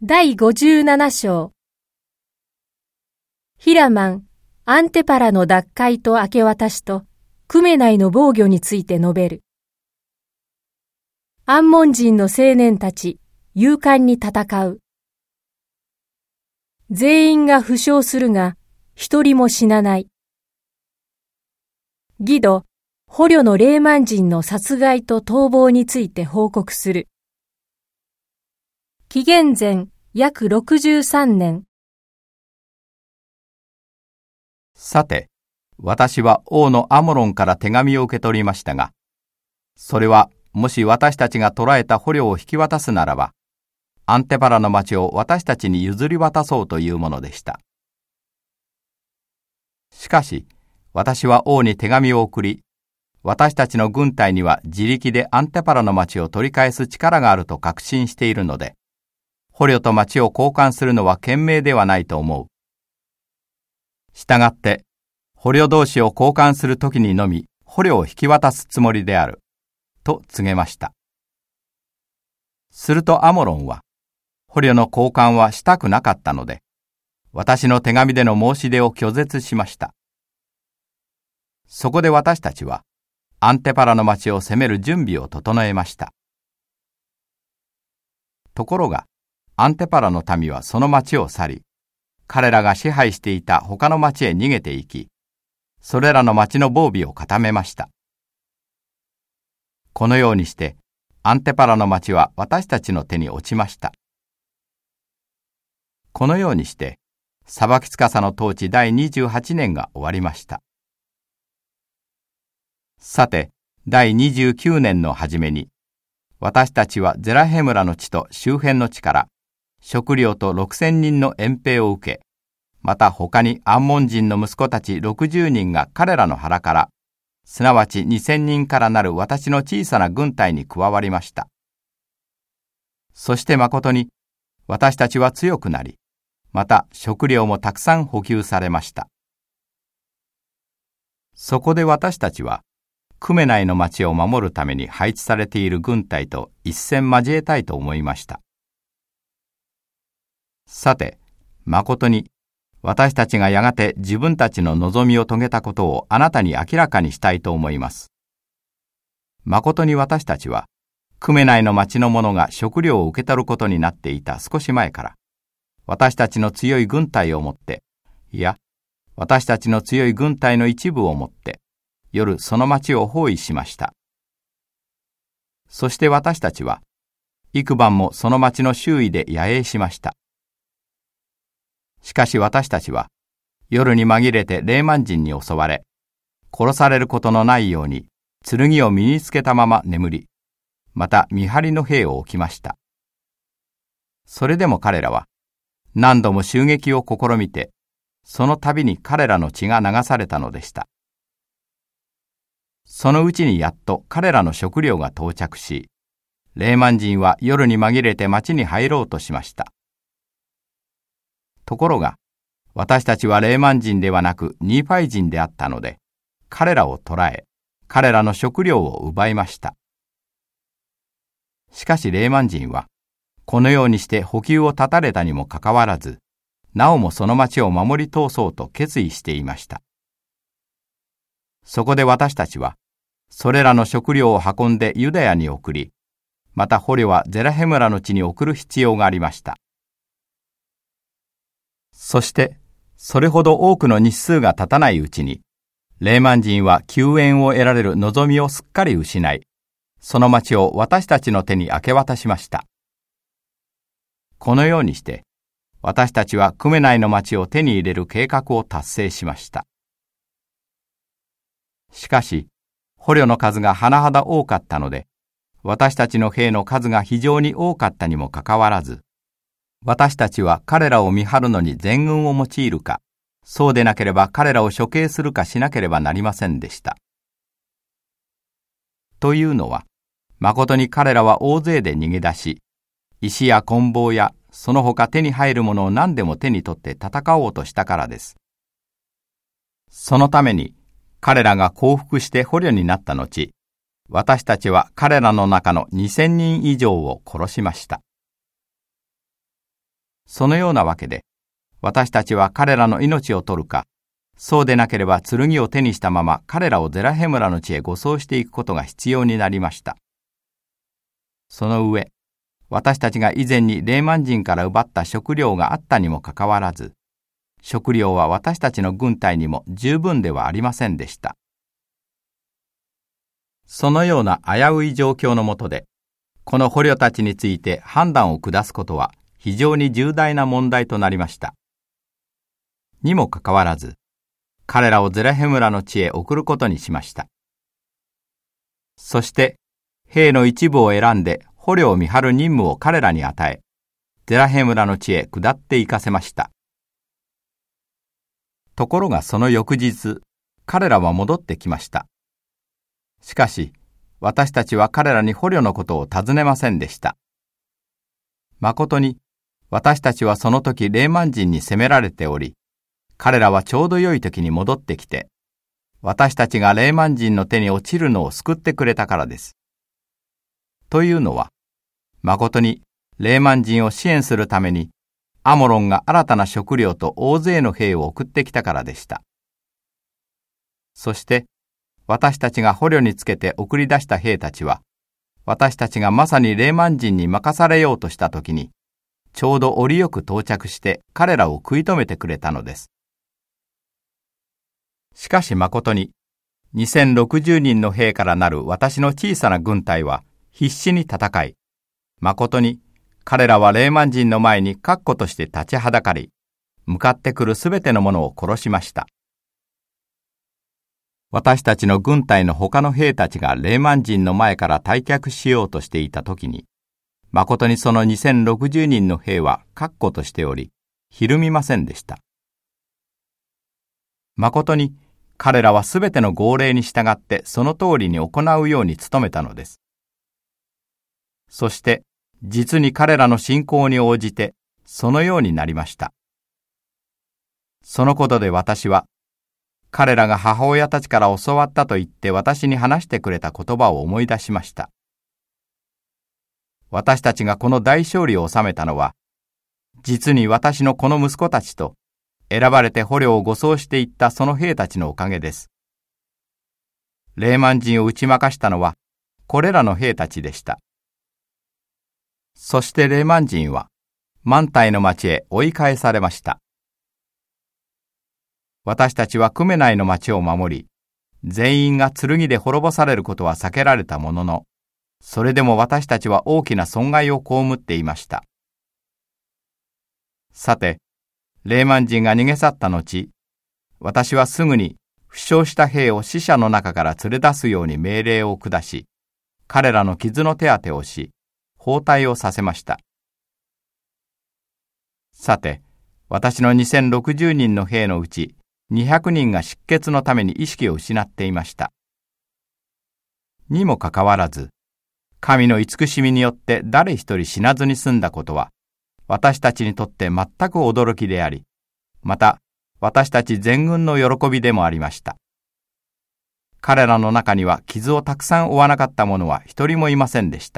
第57章。ヒラマン、アンテパラの奪回と明け渡しと、クメナイの防御について述べる。アンモン人の青年たち、勇敢に戦う。全員が負傷するが、一人も死なない。ギド、捕虜のレーマン人の殺害と逃亡について報告する。紀元前約63年。 さて、私は王のアモロンから手紙を受け取りましたが、それはもし私たちが捕らえた捕虜を引き渡すならば、アンテパラの町を私たちに譲り渡そうというものでした。しかし、私は王に手紙を送り、私たちの軍隊には自力でアンテパラの町を取り返す力があると確信しているので、捕虜と町を交換するのは賢明ではないと思う。したがって、捕虜同士を交換するときにのみ捕虜を引き渡すつもりである、と告げました。するとアモロンは、捕虜の交換はしたくなかったので、私の手紙での申し出を拒絶しました。そこで私たちは、アンテパラの町を攻める準備を整えました。ところが、アンテパラの民はその町を去り、彼らが支配していた他の町へ逃げていき、それらの町の防備を固めました。このようにして、アンテパラの町は私たちの手に落ちました。このようにして、裁き司の統治第28年が終わりました。さて、第29年の初めに、私たちはゼラヘ村の地と周辺の地から、食料と6000人の援兵を受け、また他にアンモン人の息子たち60人が彼らの腹から、すなわち2000人からなる私の小さな軍隊に加わりました。そして誠に、私たちは強くなり、また食料もたくさん補給されました。そこで私たちは、クメナイの町を守るために配置されている軍隊と一戦交えたいと思いました。さて、誠に、私たちがやがて自分たちの望みを遂げたことをあなたに明らかにしたいと思います。誠に私たちは、クメナイの町の者が食料を受け取ることになっていた少し前から、私たちの強い軍隊をもって、いや、私たちの強い軍隊の一部をもって、夜その町を包囲しました。そして私たちは、幾晩もその町の周囲で野営しました。しかし私たちは、夜に紛れてレーマン人に襲われ、殺されることのないように、剣を身につけたまま眠り、また見張りの兵を置きました。それでも彼らは、何度も襲撃を試みて、その度に彼らの血が流されたのでした。そのうちにやっと彼らの食料が到着し、レーマン人は夜に紛れて町に入ろうとしました。ところが、私たちはレーマン人ではなくニーファイ人であったので、彼らを捕らえ、彼らの食料を奪いました。しかしレーマン人は、このようにして補給を断たれたにもかかわらず、なおもその町を守り通そうと決意していました。そこで私たちは、それらの食料を運んでユダヤに送り、また捕虜はゼラヘ村の地に送る必要がありました。そして、それほど多くの日数が経たないうちに、レーマン人は救援を得られる望みをすっかり失い、その町を私たちの手に明け渡しました。このようにして、私たちはクメナイの町を手に入れる計画を達成しました。しかし、捕虜の数が甚だ多かったので、私たちの兵の数が非常に多かったにもかかわらず、私たちは彼らを見張るのに全軍を用いるか、そうでなければ彼らを処刑するかしなければなりませんでした。というのは、誠に彼らは大勢で逃げ出し、石や棍棒やその他手に入るものを何でも手に取って戦おうとしたからです。そのために、彼らが降伏して捕虜になった後、私たちは彼らの中の2000人以上を殺しました。 そのようなわけで、私たちは彼らの命を取るか、そうでなければ剣を手にしたまま彼らをゼラヘ村の地へ護送していくことが必要になりました。その上、私たちが以前にレーマン人から奪った食料があったにもかかわらず、食料は私たちの軍隊にも十分ではありませんでした。そのような危うい状況の下で、この捕虜たちについて判断を下すことは非常に重大な問題となりました。にもかかわらず、彼らをゼラヘ村の地へ送ることにしました。そして、兵の一部を選んで捕虜を見張る任務を彼らに与え、ゼラヘ村の地へ下って行かせました。ところがその翌日、彼らは戻ってきました。しかし、私たちは彼らに捕虜のことを尋ねませんでした。まことに、私たちはその時レーマン人に責められており、彼らはちょうど良い時に戻ってきて、私たちがレーマン人の手に落ちるのを救ってくれたからです。というのは、まことにレーマン人を支援するために、アモロンが新たな食料と大勢の兵を送ってきたからでした。そして、私たちが捕虜につけて送り出した兵たちは、私たちがまさにレーマン人に任されようとしたときに、ちょうど折よく到着して彼らを食い止めてくれたのです。しかしまことに、2060人の兵からなる私の小さな軍隊は必死に戦い、まことに彼らはレーマン人の前に確固として立ちはだかり、向かってくるすべてのものを殺しました。私たちの軍隊の他の兵たちがレーマン人の前から退却しようとしていたときに、まことにその2060人の兵は確固としており、ひるみませんでした。まことに彼らはすべての号令に従ってその通りに行うように努めたのです。そして、実に彼らの信仰に応じて、そのようになりました。そのことで私は、彼らが母親たちから教わったと言って私に話してくれた言葉を思い出しました。私たちがこの大勝利を収めたのは、実に私のこの息子たちと、選ばれて捕虜を護送していったその兵たちのおかげです。レーマン人を打ち負かしたのは、これらの兵たちでした。そしてレーマン人は、マンタイの町へ追い返されました。私たちはクメナイの町を守り、全員が剣で滅ぼされることは避けられたものの、それでも私たちは大きな損害を被っていました。さて、レーマン人が逃げ去った後、私はすぐに負傷した兵を死者の中から連れ出すように命令を下し、彼らの傷の手当てをし、包帯をさせました。さて、私の2060人の兵のうち、200人が失血のために意識を失っていました。にもかかわらず、神の慈しみによって誰一人死なずに済んだことは、私たちにとって全く驚きであり、また私たち全軍の喜びでもありました。彼らの中には傷をたくさん負わなかった者は一人もいませんでした。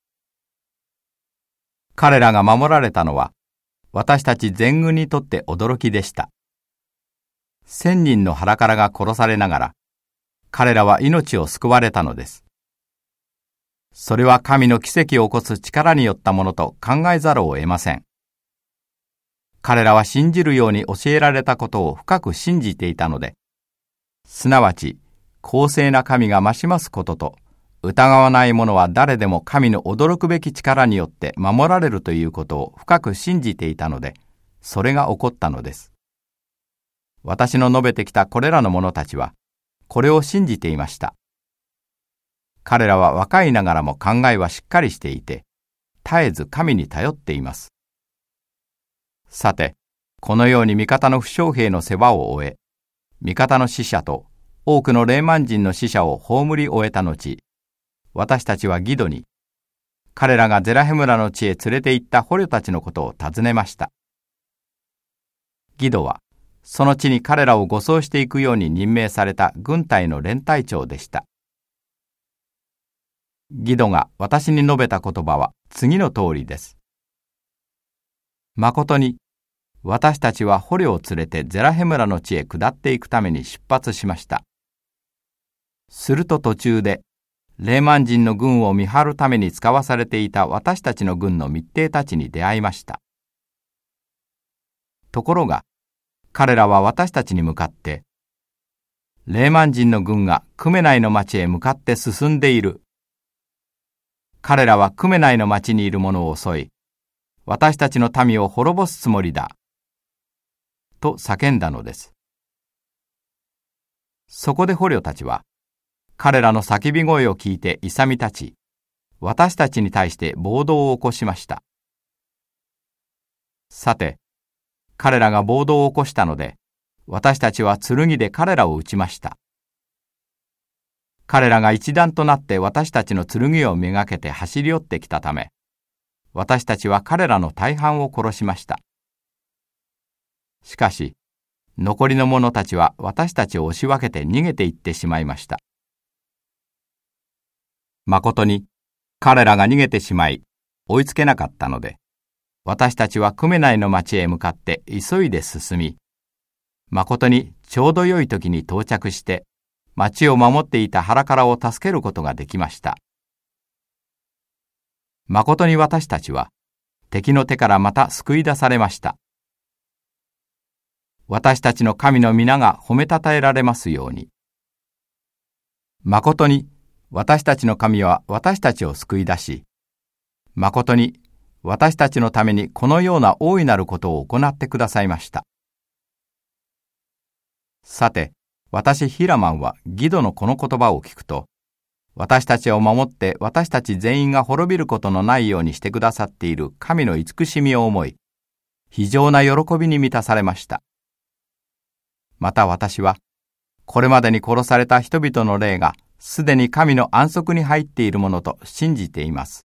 彼らが守られたのは、私たち全軍にとって驚きでした。1000人の腹からが殺されながら、彼らは命を救われたのです。それは神の奇跡を起こす力によったものと考えざるを得ません。彼らは信じるように教えられたことを深く信じていたので、すなわち公正な神が増しますことと、疑わない者は誰でも神の驚くべき力によって守られるということを深く信じていたので、それが起こったのです。私の述べてきたこれらの者たちは、これを信じていました。彼らは若いながらも考えはしっかりしていて、絶えず神に頼っています。さて、このように味方の負傷兵の世話を終え、味方の死者と多くのレーマン人の死者を葬り終えた後、私たちはギドに、彼らがゼラヘ村の地へ連れて行った捕虜たちのことを尋ねました。ギドは、その地に彼らを護送していくように任命された軍隊の連隊長でした。ギドが私に述べた言葉は次の通りです。 まことに、私たちは捕虜を連れてゼラヘ村の地へ下っていくために出発しました。すると途中で、レーマン人の軍を見張るために使わされていた私たちの軍の密偵たちに出会いました。ところが、彼らは私たちに向かって、レーマン人の軍がクメナイの町へ向かって進んでいる。彼らはクメナイの町にいる者を襲い、私たちの民を滅ぼすつもりだ。と叫んだのです。そこで捕虜たちは、彼らの叫び声を聞いて勇み立ち、私たちに対して暴動を起こしました。さて、彼らが暴動を起こしたので、私たちは剣で彼らを撃ちました。彼らが一団となって私たちの剣をめがけて走り寄ってきたため、私たちは彼らの大半を殺しました。しかし、残りの者たちは私たちを押し分けて逃げていってしまいました。まことに、彼らが逃げてしまい、追いつけなかったので、私たちはクメナイの町へ向かって急いで進み、まことにちょうど良い時に到着して、町を守っていたハラカラを助けることができました。まことに私たちは、敵の手からまた救い出されました。私たちの神の皆が褒めたたえられますように。まことに私たちの神は私たちを救い出し、まことに私たちのためにこのような大いなることを行ってくださいました。さて、私ヒラマンはギドのこの言葉を聞くと、私たちを守って私たち全員が滅びることのないようにしてくださっている神の慈しみを思い、非常な喜びに満たされました。また私は、これまでに殺された人々の霊がすでに神の安息に入っているものと信じています。